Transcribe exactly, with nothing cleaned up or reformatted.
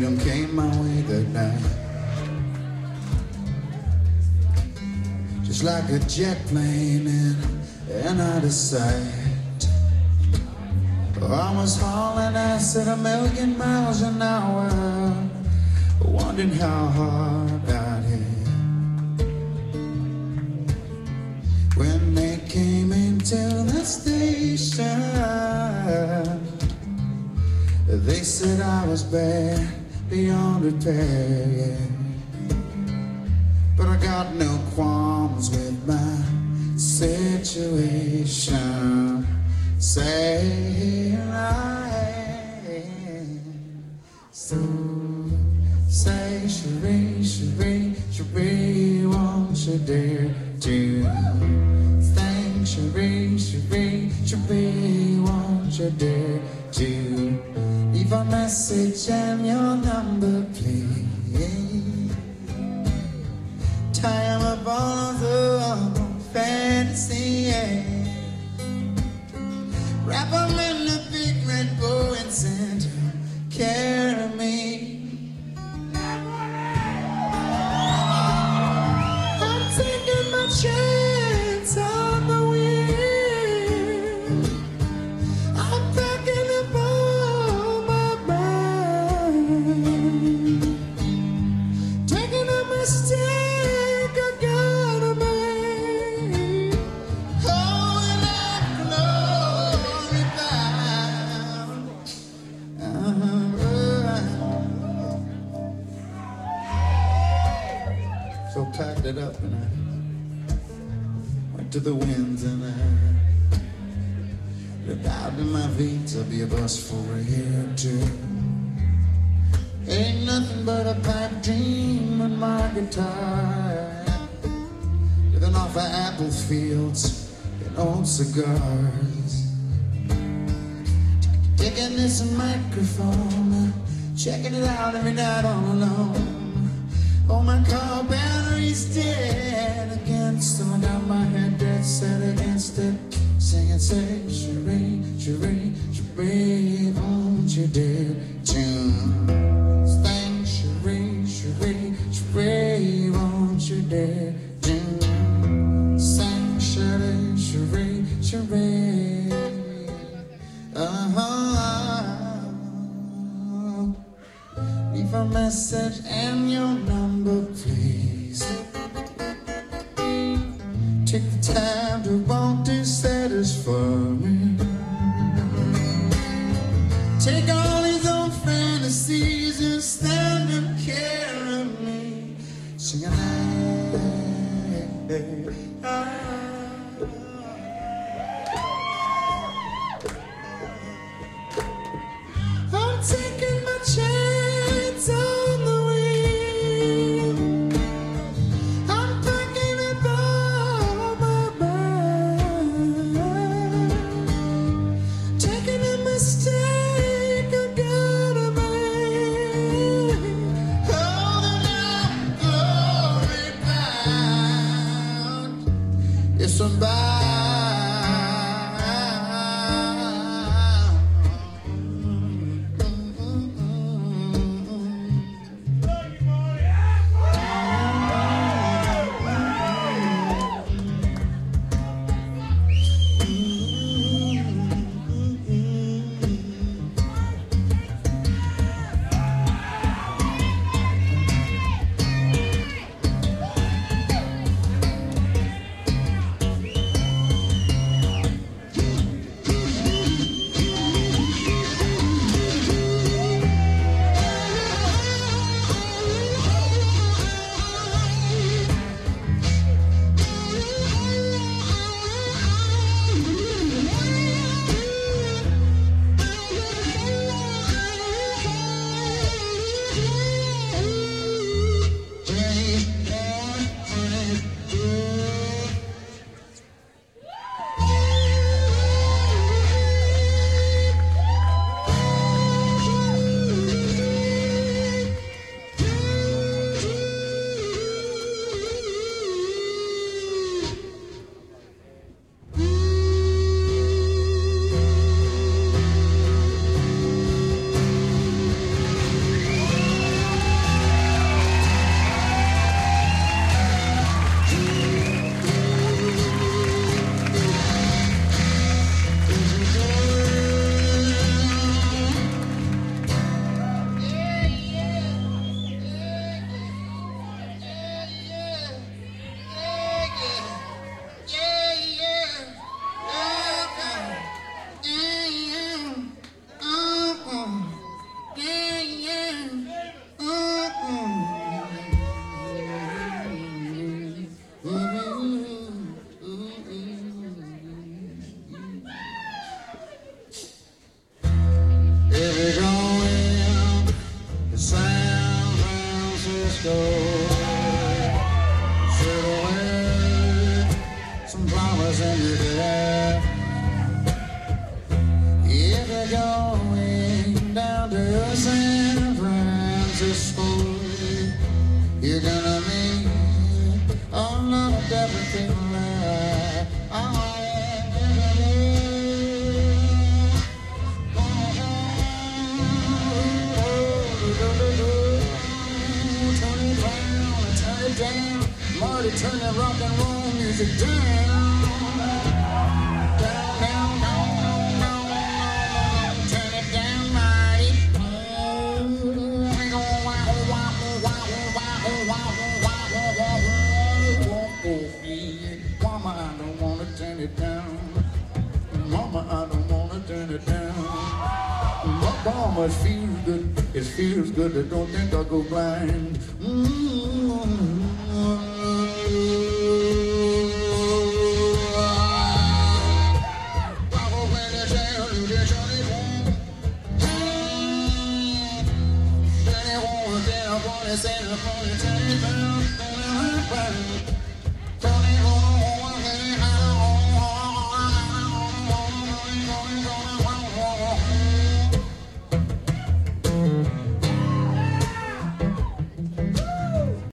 freedom came my way that night. Just like a jet plane in and out of sight. I was hauling ass at a million miles an hour, wondering how hard I'd hit. When they came into the station, they said I was bad, beyond repair, yeah. But I got no qualms with my situation. Say here I am. So say, Cherie, Cherie, Cherie, won't you dare to thank Cherie, Cherie, Cherie, won't you dare to leave a message and your number, please. Time of all the fantasy, yeah. Wrap them in a big red bow and send to carry me. I'm taking my chance on the wind. I'm packing up all my mind, taking a mistake. So packed it up and I went to the winds and I looked out in my feet to be a bus for a year or two. Ain't nothing but a pipe dream and my guitar, living off of apple fields and old cigars. Taking this microphone, checking it out every night all alone. Oh, my car battery's dead against, so I got my head dead set against it, singing, say, Cherie, Cherie, Cherie, won't you dare tune? Thank Cherie, Cherie, Cherie, won't you dare tune? Sing, Cherie, Cherie, Cherie, uh-huh. Leave a message and your number, please. Take the time to want to satisfy me. Take all these old fantasies and stand and carry me. Sing a night. I'm taking my chance on the wind. I'm packing up all my mind, taking a mistake I gotta make, holding out glory bound. Frisco. Should wear some flowers in your hair. If you're going down to San Francisco, you're gonna meet a lot of different people there. Oh, down, Marty, turn that rock and roll music down. Down, down, down, down, down, turn it down, Marty. Mama, I don't wanna turn it down. Mama, I don't wanna turn it down. Mama, it feels good. It feels good. I don't think I'll go blind. Mm-hmm. Turn it